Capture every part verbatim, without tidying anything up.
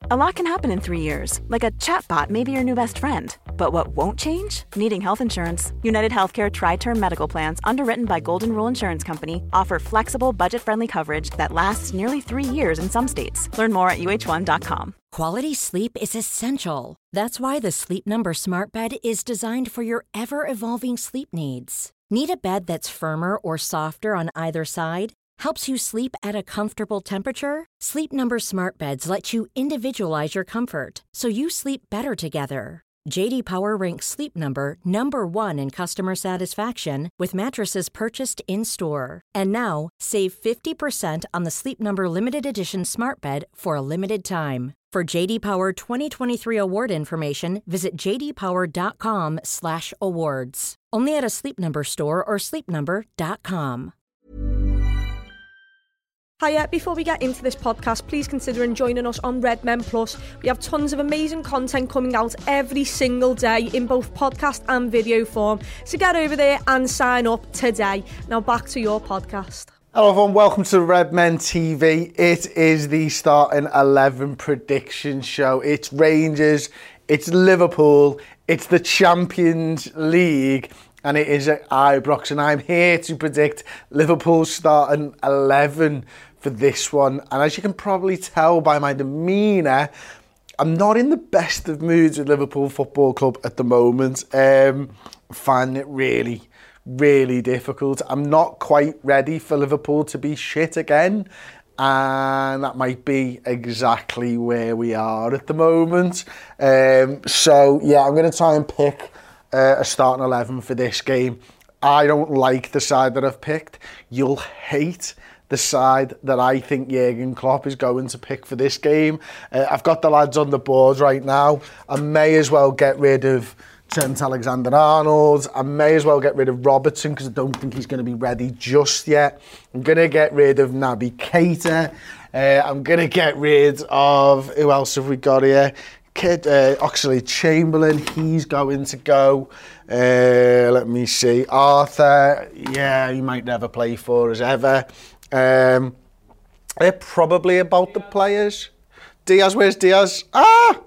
A lot can happen in three years, like a chatbot may be your new best friend. But what won't change? Needing health insurance. United Healthcare Tri-Term Medical Plans, underwritten by Golden Rule Insurance Company, offer flexible, budget-friendly coverage that lasts nearly three years in some states. Learn more at U H one dot com. Quality sleep is essential. That's why the Sleep Number Smart Bed is designed for your ever-evolving sleep needs. Need a bed that's firmer or softer on either side? Helps you sleep at a comfortable temperature? Sleep Number Smart Beds let you individualize your comfort, so you sleep better together. J D Power ranks Sleep Number number one in customer satisfaction with mattresses purchased in-store. And now, save fifty percent on the Sleep Number Limited Edition Smart Bed for a limited time. For J D Power twenty twenty-three award information, visit j d power dot com slash awards. Only at a Sleep Number store or sleep number dot com. Hiya, before we get into this podcast, please consider joining us on Redmen Plus. We have tons of amazing content coming out every single day in both podcast and video form. So get over there and sign up today. Now back to your podcast. Hello everyone, welcome to Redmen T V. It is the starting eleven prediction show. It's Rangers, it's Liverpool, it's the Champions League, and it is at Ibrox, and I'm here to predict Liverpool's starting eleven for this one. And as you can probably tell by my demeanour, I'm not in the best of moods with Liverpool Football Club at the moment. Um, I'm finding it really, really difficult. I'm not quite ready for Liverpool to be shit again, and that might be exactly where we are at the moment. Um, so yeah, I'm going to try and pick uh, a starting eleven for this game. I don't like the side that I've picked. You'll hate the side that I think Jurgen Klopp is going to pick for this game. Uh, I've got the lads on the board right now. I may as well get rid of Trent Alexander-Arnold. I may as well get rid of Robertson because I don't think he's going to be ready just yet. I'm going to get rid of Naby Keita. Uh, I'm going to get rid of... Who else have we got here? Kid, uh, Oxlade-Chamberlain, he's going to go. Uh, let me see. Arthur, yeah, he might never play for us ever. Um, they're probably about the players. Diaz, where's Diaz? Ah!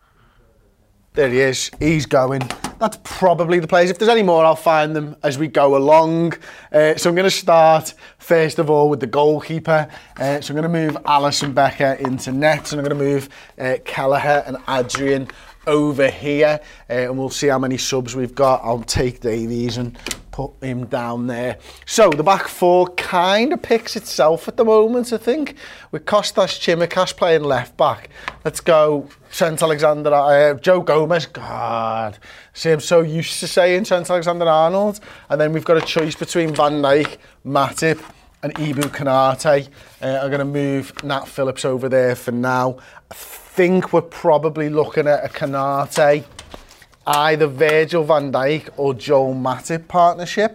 There he is. He's going. That's probably the players. If there's any more, I'll find them as we go along. Uh, so I'm going to start, first of all, with the goalkeeper. Uh, so I'm going to move Alisson Becker into nets, and I'm going to move uh, Kelleher and Adrian over here. Uh, and we'll see how many subs we've got. I'll take Davies and put him down there. So the back four kind of picks itself at the moment, I think, with Kostas Tsimikas playing left back. Let's go Trent Alexander, uh, Joe Gomez. God, see, I'm so used to saying Trent Alexander-Arnold. And then we've got a choice between Van Dijk, Matip and Ibou Konate. Uh, I'm going to move Nat Phillips over there for now. I think we're probably looking at a Konate, either Virgil van Dijk or Joel Matip partnership.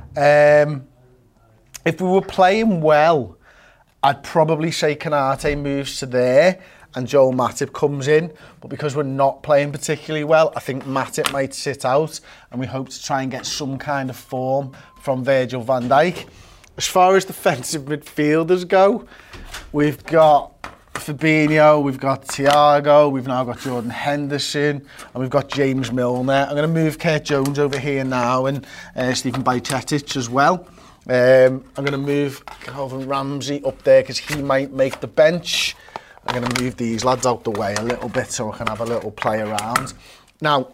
Um, if we were playing well, I'd probably say Konate moves to there and Joel Matip comes in. But because we're not playing particularly well, I think Matip might sit out, and we hope to try and get some kind of form from Virgil van Dijk. As far as defensive midfielders go, we've got Fabinho, we've got Thiago, we've now got Jordan Henderson, and we've got James Milner. I'm going to move Kurt Jones over here now, and uh, Stephen Bajcetic as well. Um, I'm going to move Calvin Ramsey up there because he might make the bench. I'm going to move these lads out the way a little bit so I can have a little play around. Now,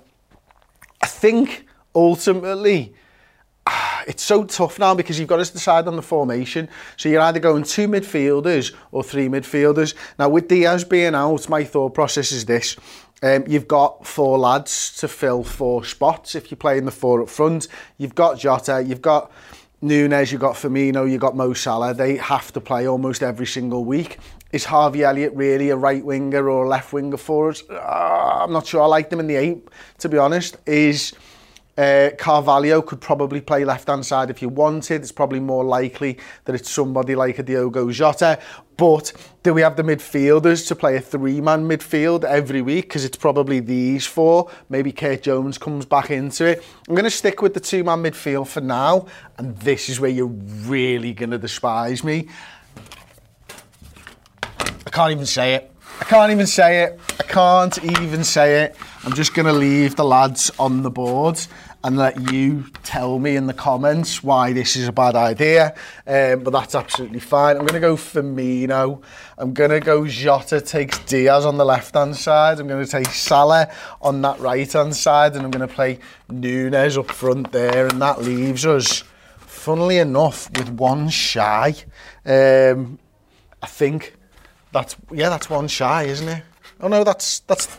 I think ultimately it's so tough now because you've got to decide on the formation. So you're either going two midfielders or three midfielders. Now, with Diaz being out, my thought process is this. Um, you've got four lads to fill four spots if you're playing the four up front. You've got Jota, you've got Nunes, you've got Firmino, you've got Mo Salah. They have to play almost every single week. Is Harvey Elliott really a right winger or a left winger for us? Uh, I'm not sure. I like them in the eight, to be honest. Is uh, Carvalho could probably play left-hand side if you wanted. It's probably more likely that it's somebody like a Diogo Jota. But do we have the midfielders to play a three-man midfield every week? Because it's probably these four. Maybe Kurt Jones comes back into it. I'm going to stick with the two-man midfield for now. And this is where you're really going to despise me. I can't even say it. I can't even say it. I can't even say it. I'm just going to leave the lads on the board and let you tell me in the comments why this is a bad idea. Um, but that's absolutely fine. I'm going to go Firmino. I'm going to go Jota takes Diaz on the left-hand side. I'm going to take Salah on that right-hand side. And I'm going to play Núñez up front there. And that leaves us, funnily enough, with one shy. Um, I think that's, yeah, that's one shy, isn't it? Oh no, that's, that's,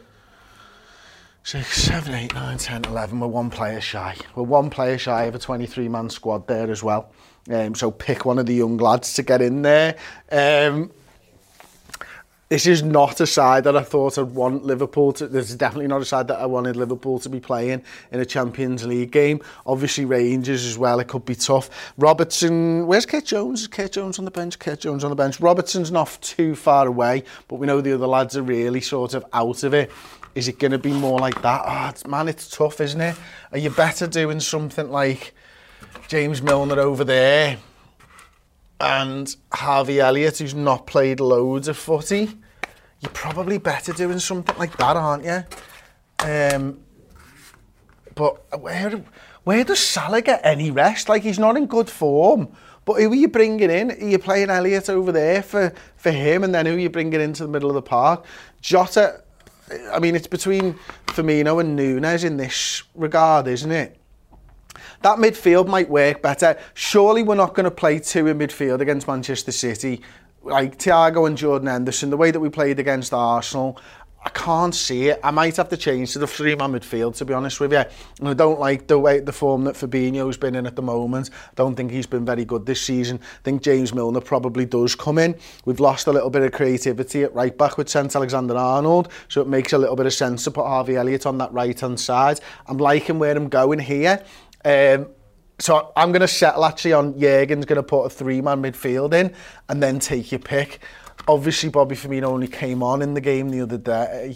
six, seven, eight, nine, ten, eleven. We're one player shy. We're one player shy of a twenty-three man squad there as well. Um, so pick one of the young lads to get in there. Um, this is not a side that I thought I'd want Liverpool to... This is definitely not a side that I wanted Liverpool to be playing in a Champions League game. Obviously Rangers as well, it could be tough. Robertson... Where's Kurt Jones? Is Kurt Jones on the bench? Kurt Jones on the bench. Robertson's not too far away, but we know the other lads are really sort of out of it. Is it going to be more like that? Oh, it's, man, it's tough, isn't it? Are you better doing something like James Milner over there and Harvey Elliott, who's not played loads of footy? You're probably better doing something like that, aren't you? Um, but where, where does Salah get any rest? Like, he's not in good form. But who are you bringing in? Are you playing Elliott over there for, for him? And then who are you bringing into the middle of the park? Jota... I mean, it's between Firmino and Núñez in this regard, isn't it? That midfield might work better. Surely we're not going to play two in midfield against Manchester City. Like Thiago and Jordan Henderson, the way that we played against Arsenal, I can't see it. I might have to change to the three-man midfield, to be honest with you. And I don't like the way the form that Fabinho's been in at the moment. I don't think he's been very good this season. I think James Milner probably does come in. We've lost a little bit of creativity at right back with Trent Alexander-Arnold, so it makes a little bit of sense to put Harvey Elliott on that right-hand side. I'm liking where I'm going here. Um, so I'm going to settle actually on Jurgen's going to put a three-man midfield in and then take your pick. Obviously, Bobby Firmino only came on in the game the other day.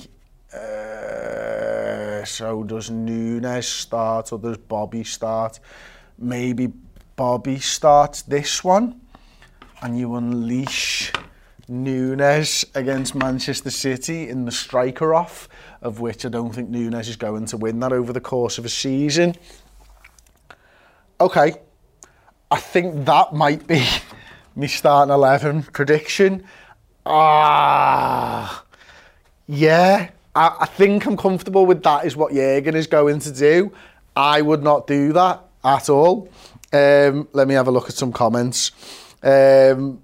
Uh, so does Núñez start or does Bobby start? Maybe Bobby starts this one and you unleash Núñez against Manchester City in the striker-off, of which I don't think Núñez is going to win that over the course of a season. Okay, I think that might be my starting eleven prediction. Ah, yeah, I, I think I'm comfortable with that is what Jurgen is going to do. I would not do that at all. Um, let me have a look at some comments. Um,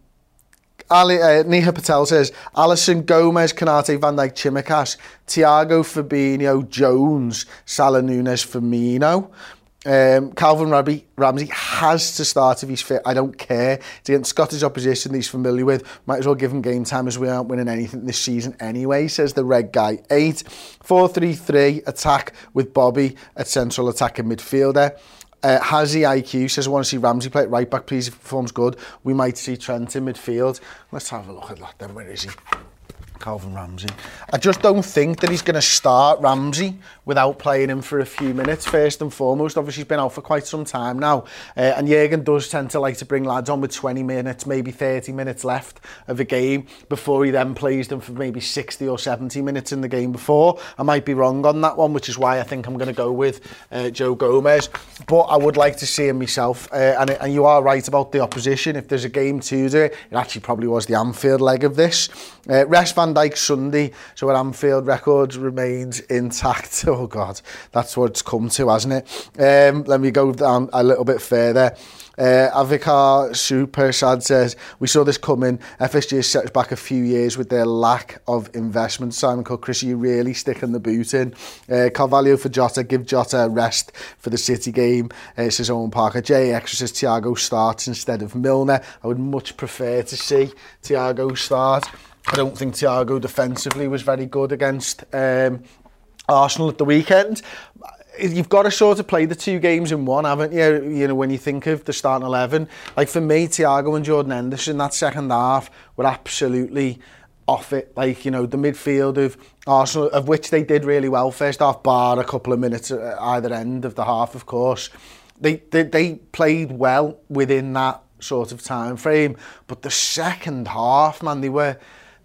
Ali, uh, Niha Patel says, Alisson, Gomez, Konate, Van Dijk, Chimikas, Thiago, Fabinho, Jones, Salah, Núñez, Firmino. Um, Calvin Ramsey, Ramsey has to start if he's fit. I don't care. It's against Scottish opposition that he's familiar with. Might as well give him game time as we aren't winning anything this season anyway, says the red guy. Eight, four, three, three, attack with Bobby at central attacking midfielder. Uh, Hazy I Q says, I want to see Ramsey play at right back, please, if he performs good. We might see Trent in midfield. Let's have a look at that then. Where is he? Calvin Ramsey. I just don't think that he's going to start Ramsey without playing him for a few minutes, first and foremost. Obviously, he's been out for quite some time now. Uh, and Jurgen does tend to like to bring lads on with twenty minutes, maybe thirty minutes left of a game before he then plays them for maybe sixty or seventy minutes in the game before. I might be wrong on that one, which is why I think I'm going to go with uh, Joe Gomez. But I would like to see him myself. Uh, and, and you are right about the opposition. If there's a game to do it, it actually probably was the Anfield leg of this. Uh, Rest Van Dijk Sunday, so our Anfield record remains intact. Oh God, that's what it's come to, hasn't it? Um, let me go down a little bit further. Uh, Avikar Supersad says, we saw this coming. F S G has set us back a few years with their lack of investment. Simon Cook, Chris, are you really sticking the boot in? Uh, Carvalho for Jota, give Jota a rest for the City game, uh, says Owen Parker. J X says Thiago starts instead of Milner. I would much prefer to see Thiago start. I don't think Thiago defensively was very good against um, Arsenal at the weekend. You've got to sort of play the two games in one, haven't you? You know, when you think of the starting eleven. Like for me, Thiago and Jordan Henderson, that second half were absolutely off it. Like, you know, the midfield of Arsenal, of which they did really well first half, bar a couple of minutes at either end of the half, of course. They, they, they played well within that sort of time frame. But the second half, man, they were...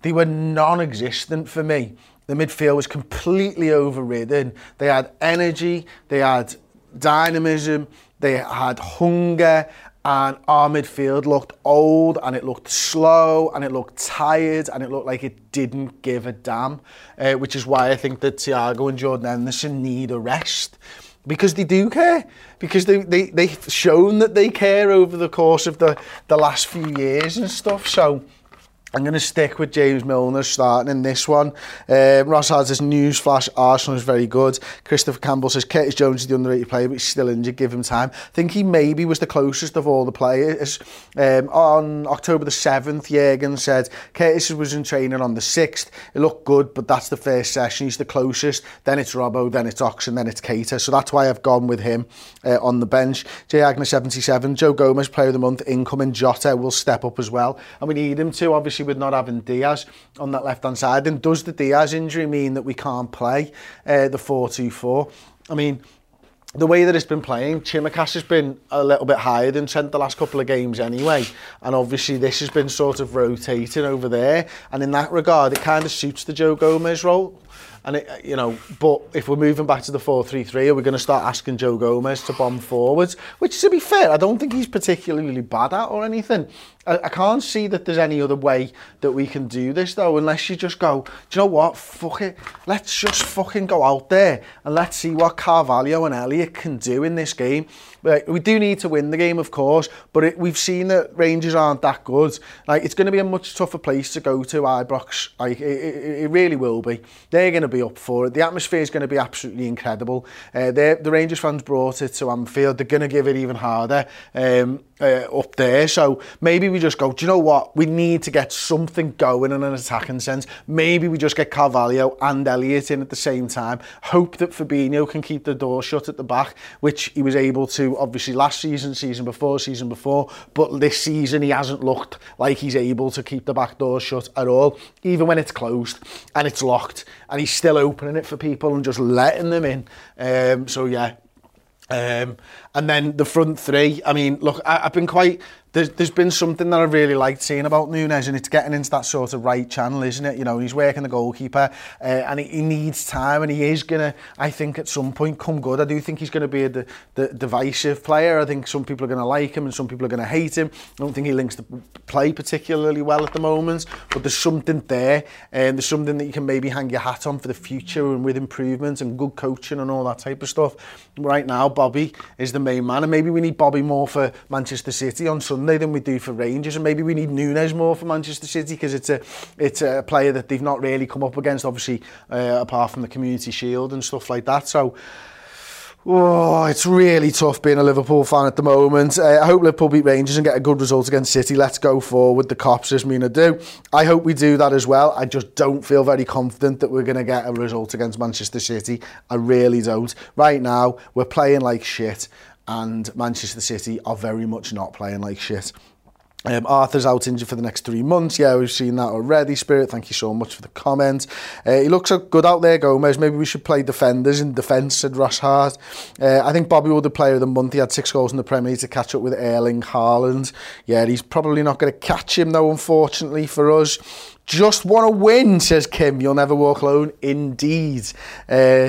they were non-existent for me. The midfield was completely overridden. They had energy, they had dynamism, they had hunger, and our midfield looked old, and it looked slow, and it looked tired, and it looked like it didn't give a damn, uh, which is why I think that Thiago and Jordan Henderson need a rest. Because they do care, because they, they, they've shown that they care over the course of the, the last few years and stuff. So I'm going to stick with James Milner starting in this one. Um, Ross has this news flash, Arsenal is very good. Christopher Campbell says, Curtis Jones is the underrated player, but he's still injured, give him time. I think he maybe was the closest of all the players. Um, on October the seventh, Jürgen said, Curtis was in training on the sixth. It looked good, but that's the first session. He's the closest. Then it's Robbo, then it's Oxen, then it's Keita. So that's why I've gone with him uh, on the bench. J Agner seventy-seven, Joe Gomez, player of the month, incoming. Jota will step up as well. And we need him to, obviously, with not having Diaz on that left-hand side. And does the Diaz injury mean that we can't play uh, the four two four? I mean, the way that it's been playing, Tsimikas has been a little bit higher than Trent the last couple of games anyway. And obviously this has been sort of rotating over there. And in that regard, it kind of suits the Joe Gomez role. And it, you know, but if we're moving back to the four three three, are we going to start asking Joe Gomez to bomb forwards? Which, to be fair, I don't think he's particularly bad at or anything. I, I can't see that there's any other way that we can do this, though, unless you just go, do you know what, fuck it, let's just fucking go out there and let's see what Carvalho and Elliott can do in this game. Like, we do need to win the game, of course, but it, we've seen that Rangers aren't that good. Like, it's going to be a much tougher place to go to, Ibrox. Like, it, it, it really will be. They're going to be up for it. The atmosphere is going to be absolutely incredible. Uh, the Rangers fans brought it to Anfield. They're going to give it even harder um, uh, up there. So maybe we just go, do you know what? We need to get something going in an attacking sense. Maybe we just get Carvalho and Elliott in at the same time. Hope that Fabinho can keep the door shut at the back, which he was able to, obviously, last season, season before, season before. But this season, he hasn't looked like he's able to keep the back door shut at all, even when it's closed and it's locked. And he's still opening it for people and just letting them in. Um, so, yeah. Um, and then the front three, I mean, look, I, I've been quite... There's, there's been something that I really liked seeing about Núñez, and it's getting into that sort of right channel, isn't it? You know, he's working the goalkeeper, uh, and he, he needs time, and he is going to, I think, at some point come good. I do think he's going to be a the, the divisive player. I think some people are going to like him and some people are going to hate him. I don't think he links the play particularly well at the moment, but there's something there, and there's something that you can maybe hang your hat on for the future, and with improvements and good coaching and all that type of stuff. Right now, Bobby is the main man, and maybe we need Bobby more for Manchester City on Sunday than we do for Rangers, and maybe we need Núñez more for Manchester City because it's a it's a player that they've not really come up against, obviously, uh, apart from the Community Shield and stuff like that. So oh, it's really tough being a Liverpool fan at the moment. Uh, I hope Liverpool beat Rangers and get a good result against City. Let's go forward. The cops, as Mina do. I hope we do that as well. I just don't feel very confident that we're going to get a result against Manchester City. I really don't. Right now, we're playing like shit, and Manchester City are very much not playing like shit. Um, Arthur's out injured for the next three months. Yeah, we've seen that already. Spirit, thank you so much for the comment. Uh, he looks so good out there, Gomez. Maybe we should play defenders in defence, said Ross Hart. Uh, I think Bobby Wood, the player of the month. He had six goals in the Premier League to catch up with Erling Haaland. Yeah, he's probably not going to catch him, though, unfortunately for us. Just want to win, says Kim. You'll never walk alone. Indeed. Uh,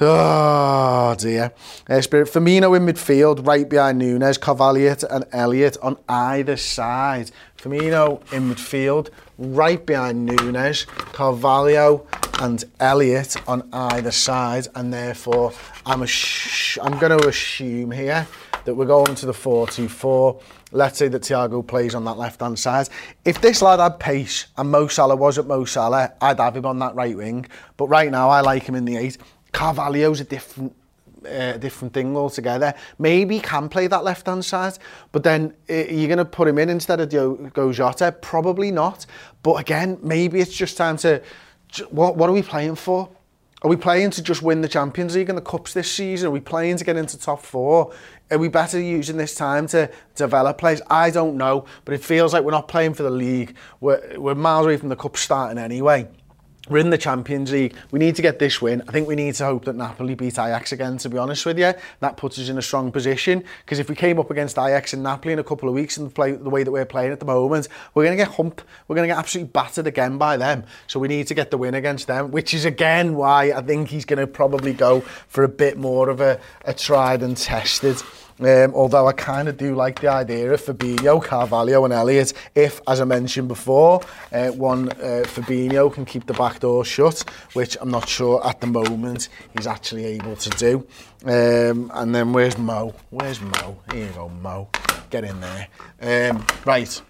oh, dear. Uh, Spirit, Firmino in midfield, right behind Núñez, Carvalho and Elliott on either side. Firmino in midfield, right behind Núñez, Carvalho and Elliott on either side. And therefore, I'm, I'm going to assume here that we're going to the four two four. Let's say that Thiago plays on that left-hand side. If this lad had pace and Mo Salah was at Mo Salah, I'd have him on that right wing. But right now, I like him in the eight. Carvalho's a different uh, different thing altogether. Maybe he can play that left-hand side, but then uh, you're going to put him in instead of Diogo Jota? Probably not. But again, maybe it's just time to... What, what are we playing for? Are we playing to just win the Champions League and the Cups this season? Are we playing to get into top four? Are we better using this time to develop players? I don't know, but it feels like we're not playing for the league. We're, we're miles away from the Cup starting anyway. We're in the Champions League. We need to get this win. I think we need to hope that Napoli beat Ajax again, to be honest with you. That puts us in a strong position, because if we came up against Ajax and Napoli in a couple of weeks and play the way that we're playing at the moment, we're going to get humped. We're going to get absolutely battered again by them. So we need to get the win against them, which is again why I think he's going to probably go for a bit more of a, a tried and tested. Um, although I kind of do like the idea of Fabinho, Carvalho and Elliott, if, as I mentioned before, uh, one uh, Fabinho can keep the back door shut, which I'm not sure at the moment he's actually able to do. Um, and then where's Mo? Where's Mo? Here you go, Mo. Get in there. Um, right.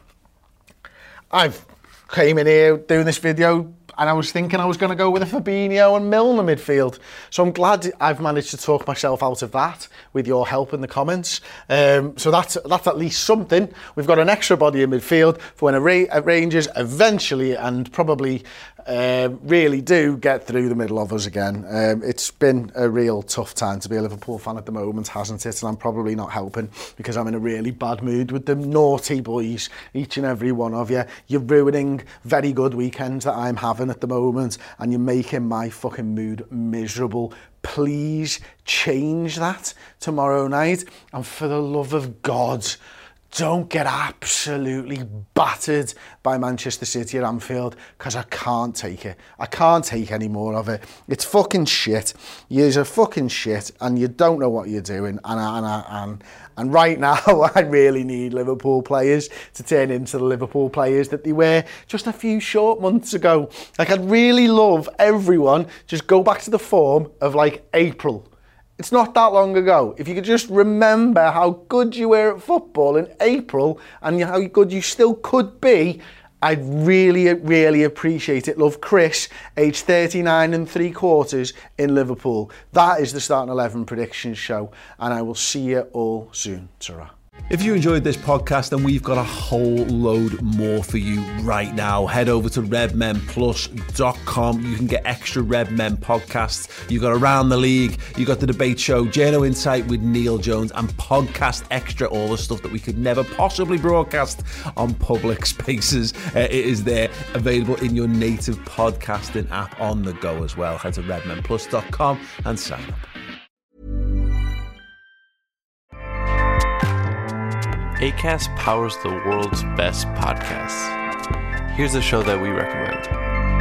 I've came in here doing this video and I was thinking I was going to go with a Fabinho and Milner midfield. So I'm glad I've managed to talk myself out of that with your help in the comments. Um, so that's that's at least something. We've got an extra body in midfield for when a, Ra- a Rangers eventually and probably uh, really do get through the middle of us again. Um, it's been a real tough time to be a Liverpool fan at the moment, hasn't it? And I'm probably not helping because I'm in a really bad mood with them naughty boys, each and every one of you. You're ruining very good weekends that I'm having at the moment, and you're making my fucking mood miserable. Please change that tomorrow night, and for the love of God, don't get absolutely battered by Manchester City at Anfield, because I can't take it. I can't take any more of it. It's fucking shit. You're fucking shit, and you don't know what you're doing. And and and and right now, I really need Liverpool players to turn into the Liverpool players that they were just a few short months ago. Like, I'd really love everyone just go back to the form of like April. It's not that long ago. If you could just remember how good you were at football in April and how good you still could be, I'd really, really appreciate it. Love, Chris, age thirty-nine and three quarters in Liverpool. That is the Starting eleven predictions show, and I will see you all soon. Ta-ra. If you enjoyed this podcast, then we've got a whole load more for you right now. Head over to red men plus dot com. You can get extra Red Men podcasts. You've got Around the League. You've got the debate show, Journo Insight with Neil Jones, and Podcast Extra, all the stuff that we could never possibly broadcast on public spaces. Uh, it is there, available in your native podcasting app on the go as well. Head to red men plus dot com and sign up. Acast powers the world's best podcasts. Here's a show that we recommend.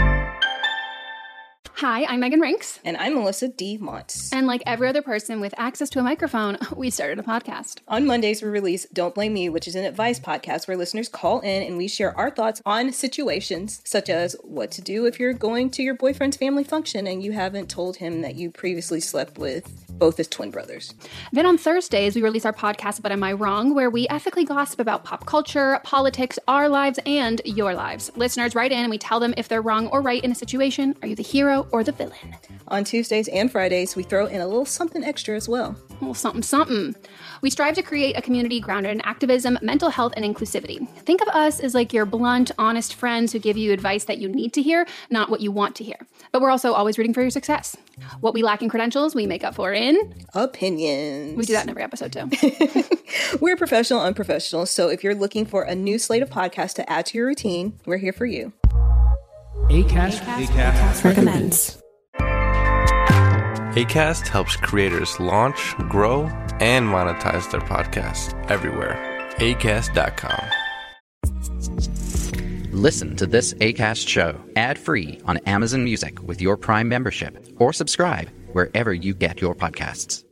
Hi, I'm Megan Rinks. And I'm Melissa D. Montz. And like every other person with access to a microphone, we started a podcast. On Mondays, we release Don't Blame Me, which is an advice podcast where listeners call in and we share our thoughts on situations such as what to do if you're going to your boyfriend's family function and you haven't told him that you previously slept with both his twin brothers. Then on Thursdays, we release our podcast, But Am I Wrong?, where we ethically gossip about pop culture, politics, our lives, and your lives. Listeners write in and we tell them if they're wrong or right in a situation. Are you the hero or the villain? On Tuesdays and Fridays, we throw in a little something extra as well. A little something, something. We strive to create a community grounded in activism, mental health, and inclusivity. Think of us as like your blunt, honest friends who give you advice that you need to hear, not what you want to hear. But we're also always rooting for your success. What we lack in credentials, we make up for in opinions. We do that in every episode too. We're professional, unprofessional. So if you're looking for a new slate of podcasts to add to your routine, we're here for you. Acast, Acast, Acast recommends. Acast helps creators launch, grow, and monetize their podcasts everywhere. Acast dot com. Listen to this Acast show ad-free on Amazon Music with your Prime membership, or subscribe wherever you get your podcasts.